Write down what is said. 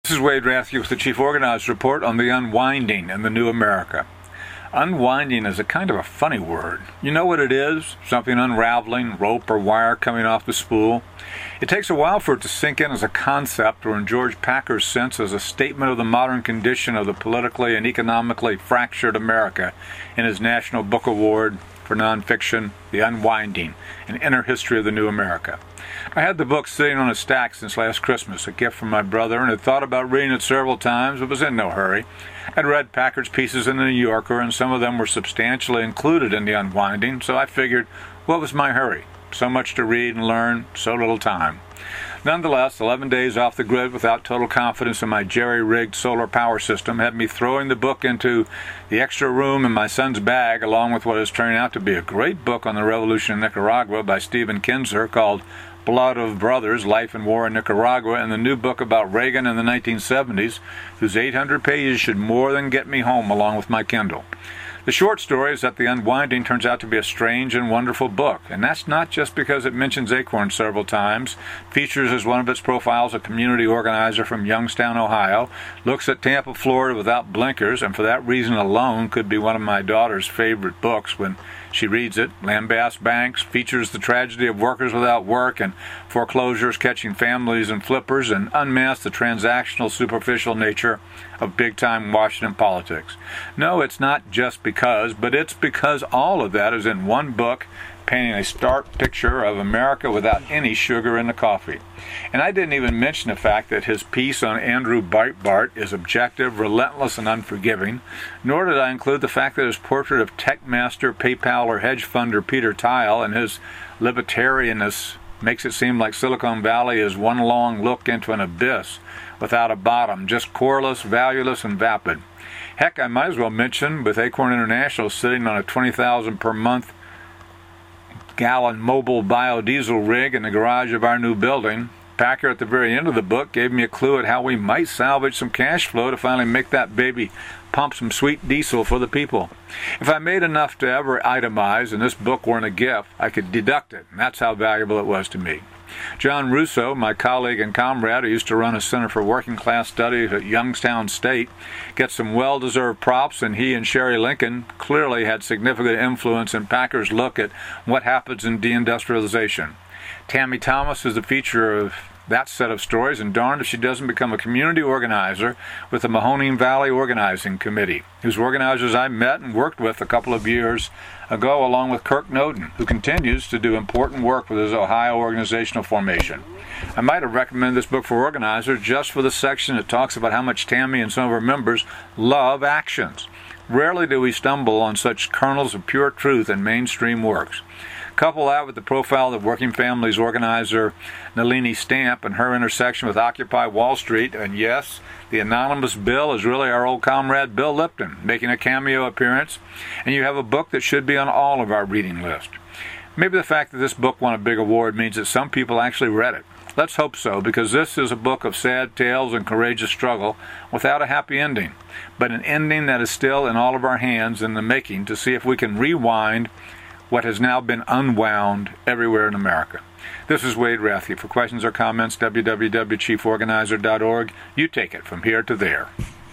This is Wade Rathke with the Chief Organizer's Report on the unwinding in the new America. Unwinding is a kind of a funny word. You know what it is? Something unraveling, rope or wire coming off the spool. It takes a while for it to sink in as a concept, or in George Packer's sense, as a statement of the modern condition of the politically and economically fractured America in his National Book Award for nonfiction, The Unwinding, An Inner History of the New America. I had the book sitting on a stack since last Christmas, a gift from my brother, and had thought about reading it several times, but was in no hurry. I'd read Packer's pieces in the New Yorker, and some of them were substantially included in The Unwinding, so I figured, what was my hurry? So much to read and learn, so little time. Nonetheless, 11 days off the grid without total confidence in my jerry-rigged solar power system had me throwing the book into the extra room in my son's bag, along with what is turning out to be a great book on the revolution in Nicaragua by Stephen Kinzer called Blood of Brothers, Life and War in Nicaragua, and the new book about Reagan in the 1970s, whose 800 pages should more than get me home along with my Kindle. The short story is that The Unwinding turns out to be a strange and wonderful book, and that's not just because it mentions Acorn several times, features as one of its profiles a community organizer from Youngstown, Ohio, looks at Tampa, Florida without blinkers, and for that reason alone could be one of my daughter's favorite books when she reads it. Lambast banks, features the tragedy of workers without work and foreclosures catching families and flippers, and unmasks the transactional, superficial nature of big-time Washington politics. No, it's not just because, but it's because all of that is in one book, painting a stark picture of America without any sugar in the coffee. And I didn't even mention the fact that his piece on Andrew Breitbart is objective, relentless, and unforgiving, nor did I include the fact that his portrait of tech master, PayPal, or hedge funder Peter Thiel and his libertarianness makes it seem like Silicon Valley is one long look into an abyss without a bottom, just coreless, valueless, and vapid. Heck, I might as well mention, with Acorn International sitting on a $20,000 per month gallon mobile biodiesel rig in the garage of our new building, Packer at the very end of the book gave me a clue at how we might salvage some cash flow to finally make that baby pump some sweet diesel for the people. If I made enough to ever itemize and this book weren't a gift, I could deduct it, and that's how valuable it was to me. John Russo, my colleague and comrade who used to run a Center for Working Class Studies at Youngstown State, gets some well-deserved props, and he and Sherry Lincoln clearly had significant influence in Packer's look at what happens in deindustrialization. Tammy Thomas is the feature of that set of stories, and darned if she doesn't become a community organizer with the Mahoning Valley Organizing Committee, whose organizers I met and worked with a couple of years ago, along with Kirk Noden, who continues to do important work with his Ohio organizational formation. I might have recommended this book for organizers just for the section that talks about how much Tammy and some of her members love actions. Rarely do we stumble on such kernels of pure truth in mainstream works. Couple that with the profile of Working Families organizer Nalini Stamp and her intersection with Occupy Wall Street, and yes, the anonymous Bill is really our old comrade Bill Lipton, making a cameo appearance, and you have a book that should be on all of our reading list. Maybe the fact that this book won a big award means that some people actually read it. Let's hope so, because this is a book of sad tales and courageous struggle without a happy ending, but an ending that is still in all of our hands in the making to see if we can rewind what has now been unwound everywhere in America. This is Wade Rathke. For questions or comments, www.chieforganizer.org. You take it from here to there.